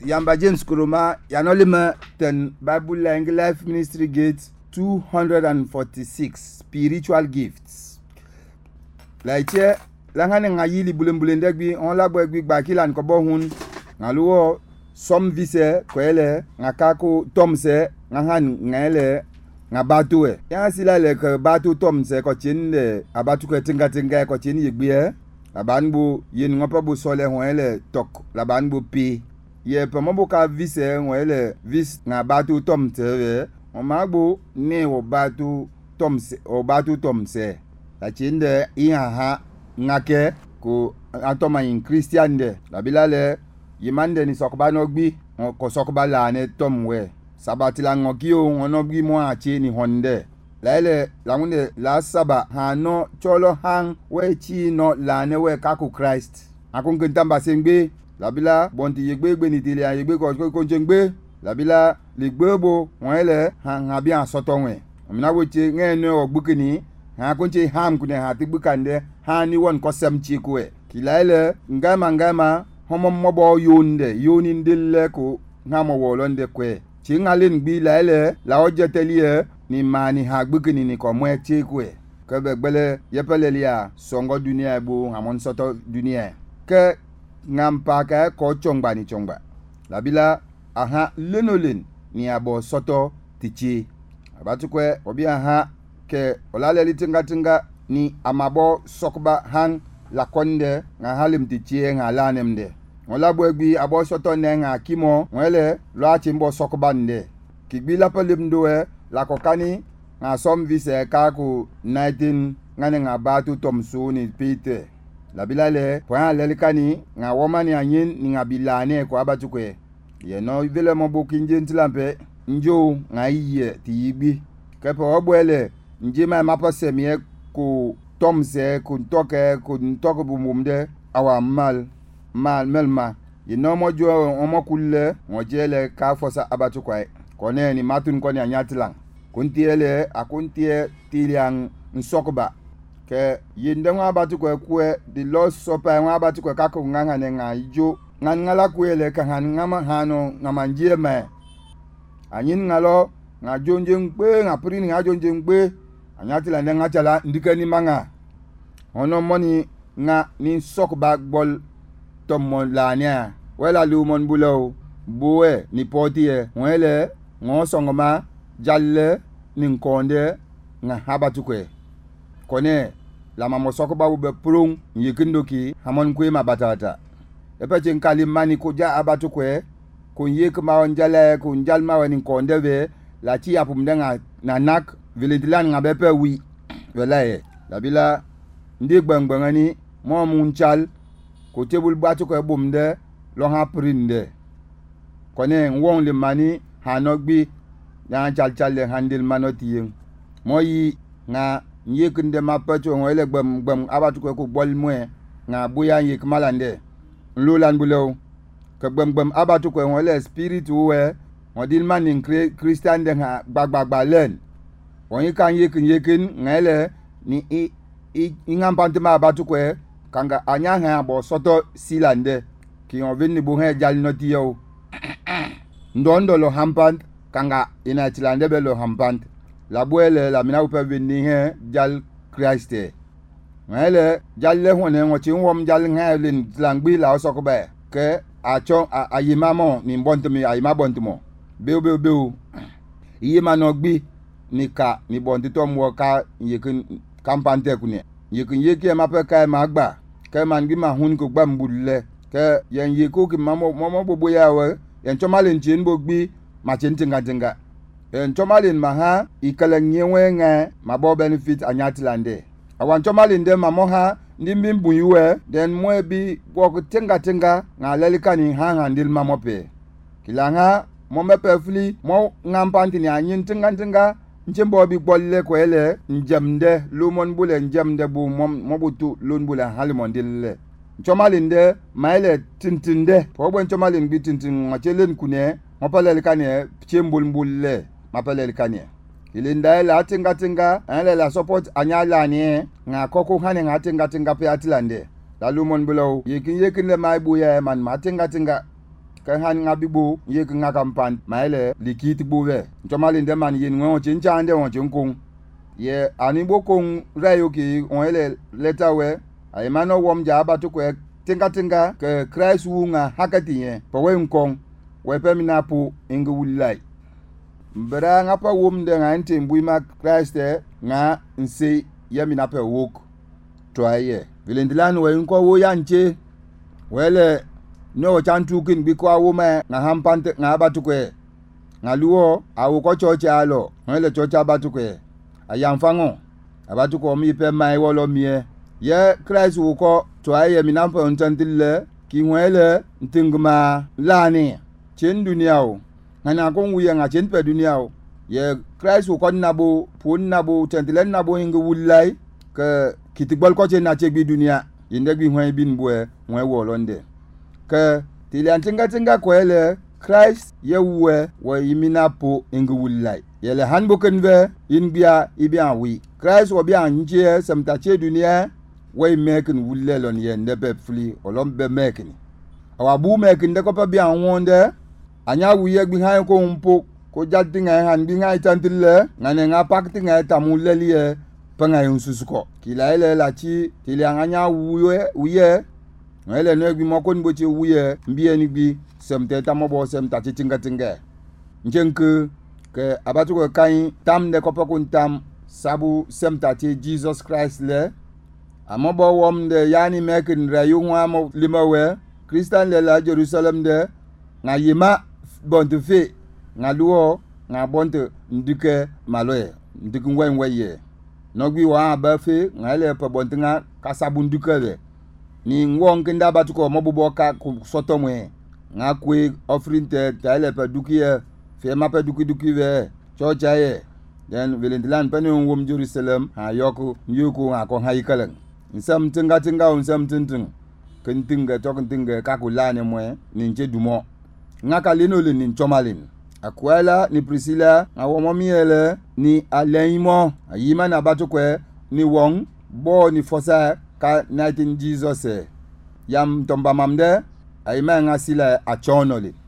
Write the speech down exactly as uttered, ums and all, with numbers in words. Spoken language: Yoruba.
Yamba James Kuruma yanolima ten Bible Lang Life Ministry Gate two hundred forty-six spiritual gifts. Laiche langane ngayili bulen bulen degbi on la bwegbi bakilan ko bohun ngaluo som vise kwele ngakako tomse ngahan ngele ngabatue ya sila le ke batu tomse ko chinde abatu ko tinga tinga ko chini yigbi labanbu yin ngopa bu sole hoele tok labanbu pi ye pomobo ka vise hoele vis na batu tomse o magbu ne o batu tomse o batu tomse la chinde iya ha ngake ko atoma in Christian de la bilale yimande ni sokba nogbi ko sokba la ne tomwe sabati la ngokio onogbi mo achi ni honde laile langunde la saba hano cholo hang we chi no la ne we kaku Christ akun kentamba sengbe la bila bonti yegbe gbe ni tile yegbe ko ko jengbe la bila ligbebo wele hang abia sotonwe amina woche ngene ogbukini ha kunche ham kune ha tigbukande ha ni won ko semchi kuwe kilaile ngama ngama homo mobo yonde yonin dille ko ngamo wolonde kwe chingalen bi laile la ojetelie ni mani ha gbukini ni ko mwechi kuwe ke begbele yepelelia songo dunia bu hamon soto dunia ke ngampa ka ko chongba ni chongba labila aha lenolin ni abo soto tichi abatukwe obi aha ke olale litinga tinga ni amabo sokba hang la konde nga halim tichi nga lanemde ola bwegbi abo soto ne nga kimo wele lo achimbo sokba nde kigbi la pelimdoe la kokani nga som vise ka ku nineteen ngane nga batu tomsu ni pite la bilale point lelikani nga womani anyin ni nga bilane ko abatukwe ye no vele mo bokinje ntilampe njo nga yiye tiyigbi kepo obwele njima mapase mie ku tomse ku toke ku toke bumumde awa mal mal melma ye no mo jo omo kulle mo jele ka fosa abatukwe kone ni matun kone anyatilang kuntiele akuntie tiliang nsokba ke yinde ngwa abatukwe kwe di los sopa ngwa abatukwe kako nganga ne nga ijo ngan ngala kwele ka han ngama hano ngama njeme anyin ngalo nga jonje ngbe nga prini nga jonje ngbe anyatila ne nga chala ndikani manga ono moni nga ni sokba gbol tomo lania wela lumon bulo buwe ni potie wele ngo songoma jalle ni nkonde nga habatukwe kone la mamo sokba ube prung yikindoki hamon kwe mabatata epeche nkali mani kuja abatukwe kunyek maonjale kunjal mawani nkondewe la chi apumdenga nanak vilitilan ngabepe wi welaye labila ndi gbangbangani mo munchal ko tebul batukwe bumde lo ha prinde kone won le mani hanogbi ya chal chal le handil manoti moyi nga yekinde mapacho ngole gbam gbam abatukwe ko bolmwe nga buya yek malande lulan bulo ke gbam gbam abatukwe ngole spirit we modil manin Christian de nga gbagbagba len won kan yekin yekin ngele ni i ingampante ma abatukwe kanga anya ha bo soto silande ki on vini bu he jal noti yo ndondo lo hampant kanga ina tilande be lo hampant la boele la mina upe vini he jal Christe ngele jal le hone ngoti wom jal ngelen tlangbi la sokobe ke acho ayimamo ni mbontumi ayima bontumo beu beu beu yima nogbi ni ka ni bontito mo ka yekin kampante kune yekin yeke mape ka magba ke mangi ma hun ko gbambulle ke yen yeko ki mamo momo bobo yawe yen chomalen chin bogbi ma chin tinga tinga yen chomalen ma ha ikala nyewe nga mabo benefit anyatilande awan chomalen de mamo ha ndimbi mbuyuwe den mwebi bok tinga tinga nga lelikani ha handil mamope kilanga mo mepe fli mo ngampanti ni anyin tinga tinga njembo bi bolle ko ele njamde lumon bule njamde bu mo butu lon bule halmondille chomalinde maile tintinde po bon chomalin bi tintin ngachelen kune mo palel kane chembul mbulle mapalel kane ilinda la tinga tinga ele la support anyala ni nga koko hane nga tinga tinga pe atlande la lumon bulo yekin yekin le mai buya man ma tinga tinga ka han ngabibo ye ka ngakampan maile likiti buwe ntomali ndeman yin ngo chincha nde won chinkung ye ani bokong rayo ki onele letawe ay mano wom ja abatu ko tinga tinga ke Christ wunga hakati ye pawe nkong we pemina pu ingu wulai mbara nga pa wom de nga ente mbuima Christ nga nse yamina pe wok toaye vilendilan we nko wo yanche wele no chantu kin bi kwa wo ma nga hampante nga abatu ko nga luo awu ko chocha alo wele chocha abatu ko ayamfango abatu ko mi pe mai wolo mie ye Christ wo ko toaye minampa ontantille ki wele ntingma lani chen duniao ngana ko wuya nga chen pe duniao ye Christ wo ko nabo pon nabo tentilen nabo hinga wulai ke kitigbol ko chen na chegbi dunia yinde gbi hwan bin boe hwan wo londe ke tilian tinga tinga ko ele Christ ye we wo yimina po hinga wulai yele hanbo kenve inbia ibia wi Christ wo bia nje samta che dunia we mekin wulle lon ye ndebe fli olom be mekin awabu mekin de ko pa bia wonde anya wuye gbi han ko mpo ko jatti nga han bi nga tantille ngane nga pakti nga tamulelie panga yunsusuko kila ile la chi tili anya wuye wuye ngale no gbi moko nbo chi wuye mbiye ni gbi semte tamobo semta chi tinga tinga njenke ke abatu ko kan tam de ko pa kun tam sabu semta chi Jesus Christ le amobo wom de yani mekin rayu wa mo limawe Christian le la Jerusalem de nga yima bonte fe nga luo nga bonte ndike maloye ndike ngwen weye nogbi wa ba fe nga le pa bonte nga kasabu ndike le ni ngwon kinda batuko mobubo ka soto mwe nga kwe offering te tale pa dukiye fe ma pa duki duki we chocha ye then vilendilan pa ni ngom Jerusalem ha yoku yuku nga ko haikalan nsam tinga tinga nsam tintin kentinga tokentinga kakulane mwe ninje dumo ngaka lino le ni chomalin akwala ni Priscilla awomo miele ni alaimo ayima na batukwe ni wong bo ni fosa ka nineteen Jesus yam tomba mamde ayima ngasila achonole